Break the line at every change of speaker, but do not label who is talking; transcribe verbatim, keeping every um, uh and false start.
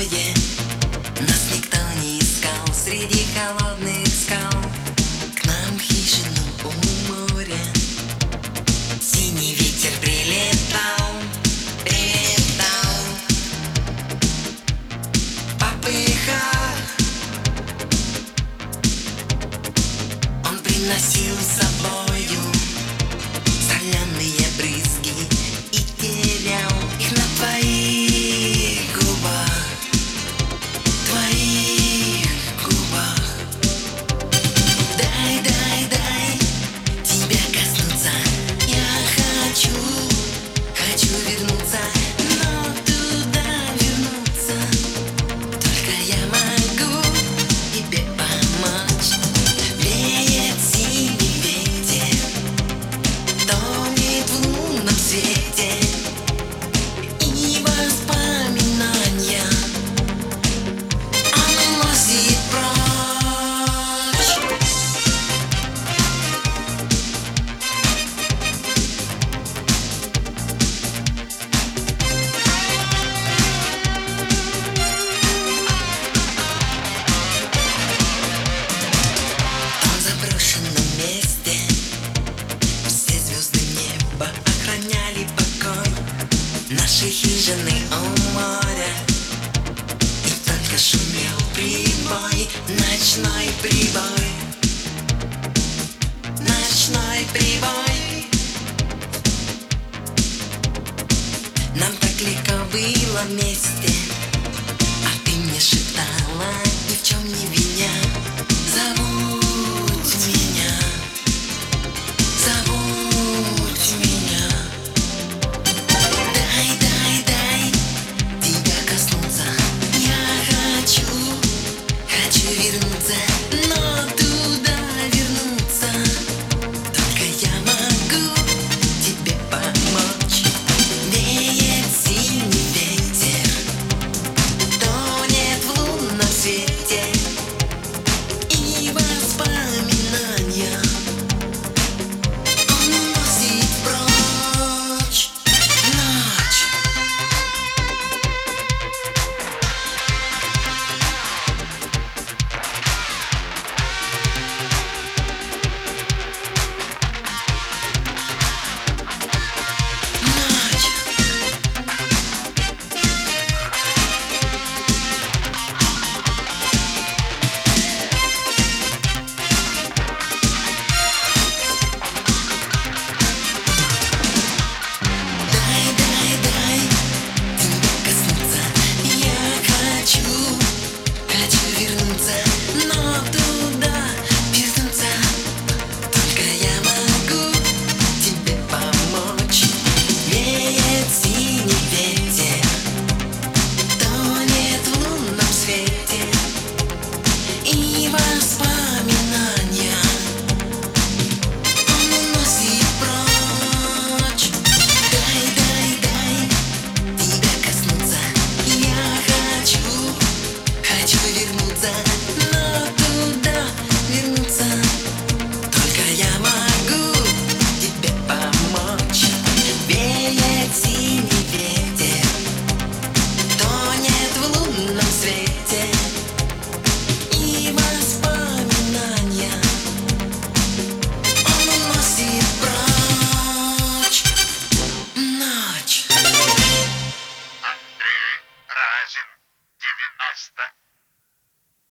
покое. Нас никто не искал среди холодных скал. К нам в хижину у моря синий ветер прилетал, прилетал. В попыхах он приносил с собою соленые брызги и терял их на твоих губах, твоих губах. Дай, дай, дай тебя коснуться. Я хочу, хочу вернуться, но туда вернуться только я могу тебе помочь. Веет синий ветер, тонет в лунном свете, и воспоминания он уносит прочь. В том заброшенном месте все звезды неба охраняли покой нашей хижины у моря. И только шумел прибой, ночной прибой, ночной прибой. Нам так легко было вместе, а ты мне шептала, ни в чем не виня: забудь меня, забудь меня. Дай, дай, дай тебя коснуться. Я хочу, хочу вернуться, но туда вернуться только я могу тебе помочь. Веет синий ветер, тонет в лунном свете, и воспоминания он уносит прочь. Ночь. Ночь. Дай, дай, дай тебя коснуться. Я хочу, хочу вернуться, но туда вернуться только я могу тебе помочь. Веет синий ветер, тонет в лунном свете, и воспоминания он уносит прочь. Дай, дай, дай тебя коснуться. Я хочу, хочу вернуться, но туда вернуться только я могу тебе помочь. Веет синий ветер, тонет в лунном свете,